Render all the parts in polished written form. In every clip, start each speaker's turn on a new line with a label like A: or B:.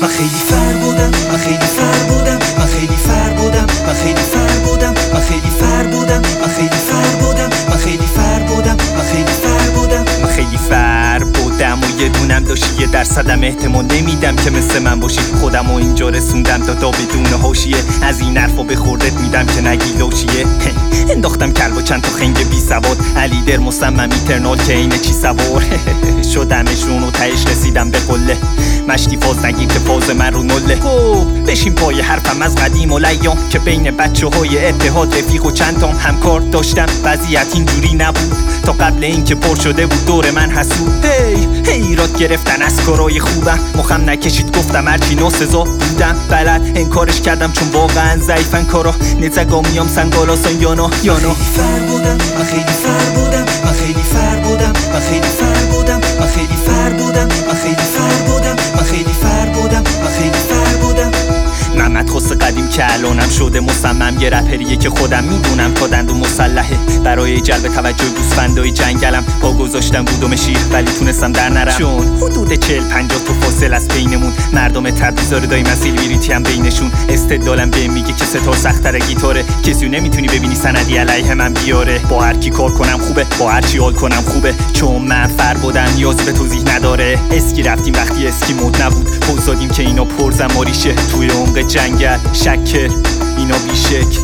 A: من خیلی فر بودم، من خیلی فر بودم، من خیلی فر بودم، من خیلی فر بودم، من خیلی فر بودم، من خیلی فر بودم، من خیلی فر بودم، من خیلی فر بودم،
B: من خیلی فر بودم و یه دونم داشتی 1% احتمال نمیدم که مثل من باشی. خودم و اینجا رسوندم تا بدون حاشیه، از این حرفا به خوردت میدم که نگی لوشیه. انداختم کلب و چند تا خنگ بی سواد، علی در مصمم ایترنال که اینه چی سوار. شدمشون و تهش رسیدم به قله، مشتی فاز نگیر که فاز من رو نله. خب بشین پای حرفم از قدیم و لیام که بین بچه های اتحاد رفیق و چند تام همکار داشتم. وضعیت اینجوری نبود تا قبل این که پر شده بود دور من حسود. هی ایراد گرفتن از کارای خوبم، مخم نکشید گفتم هرچی ناسزا بودم. بلد انکارش کردم چون واقعا ضعیفن کارا، نزگامیام سنگالاسان یانا.
A: من خیلی فر بودم، من خیلی فر بودم، من خیلی فر بودم، من خیلی فر بودم، من خیلی فر بودم، من خیلی فر بودم، من خیلی فر بودم، من خیلی فر بودم.
B: محمد خست قدیم که الانم شده مصمم، یه رپریه که خودم میدونم تا دندو مسلحه. برای جلب توجه گوسفندای جنگلم پا گذاشتم بودم شیر ولی تونستم در نرم، چون حدود 40-50 تا فاصل از بینمون. مردم تبریز دایی من سیلوریتی هم بینشون. استدلالم بهم میگه که ستار سخت‌تر گیتاره، کسی نمیتونی ببینی سندی علیه من بیاره. با هر کی کار کنم خوبه، با هر چی حال کنم خوبه، چون من فر بودم نیاز به توضیح نداره. اسکی رفتیم وقتی اسکی مود نبود، پوز دادیم که اینا پرزماریشه توی عمق جنگل. شکر اینا بیشک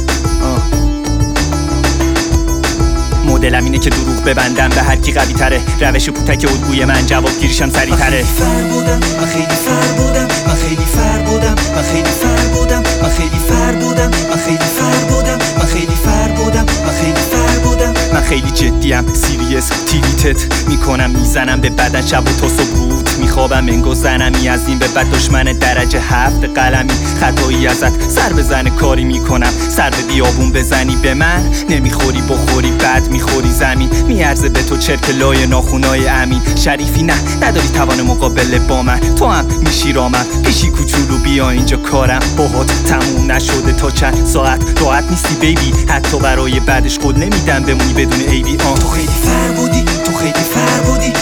B: مدلم اینه که دروغ ببندم به هر کی قوی تره. روش پوتک الگوی من جواب گیریشم سریع تره.
A: من خیلی فر بودم، من خیلی فر بودم، من خیلی فر بودم، من خیلی فر بودم، من خیلی فر بودم، من خیلی فر بودم، من خیلی فر بودم، من خیلی فر بودم.
B: من خیلی جدیم، سیریس تیلیتت میکنم، میزنم به بدن شب و تا صبح رود میخوابم انگار زنمی. از این به بعد دشمن درجه 7 قلمی، خطایی ازت سر بزنه کاری میکنم. سر به بیابون بزنی به من نمیخوری، بخوری بعد میخوری زمین. میارزه به تو چرک لای ناخونای امین. شریفی نه نداری توان مقابله با من، تو هم میشی رامم پیشی کوچولو بیا اینجا کارم باهات تموم نشده تا چند ساعت. راحت نیستی بیبی حتی برای بعدش قول نمیدم بمونی بدون ایبی.
A: تو خیلی فر بودی، تو خیلی فر بودی،